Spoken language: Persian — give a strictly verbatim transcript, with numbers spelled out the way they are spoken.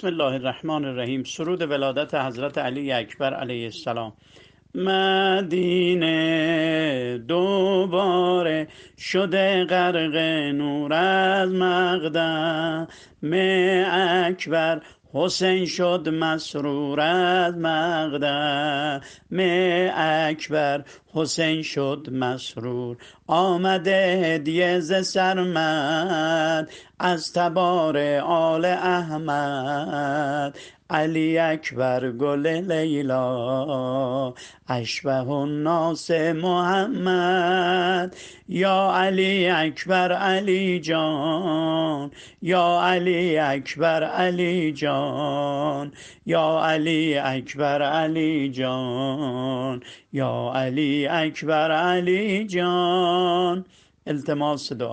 بسم الله الرحمن الرحیم. سرود ولادت حضرت علی اکبر علیه السلام. مدینه دوباره شده غرق نور از مقدم اکبر، حسین شد مسرور از مقدم اکبر، حسین شد مسرور. آمده هدیه ز سرمد از تبار آل احمد. علی اکبر گل لیلا اشبه الناس محمد. یا علی اکبر علی جان، یا علی اکبر علی جان، یا علی اکبر علی جان، یا علی اکبر علی جان. التماس دعا.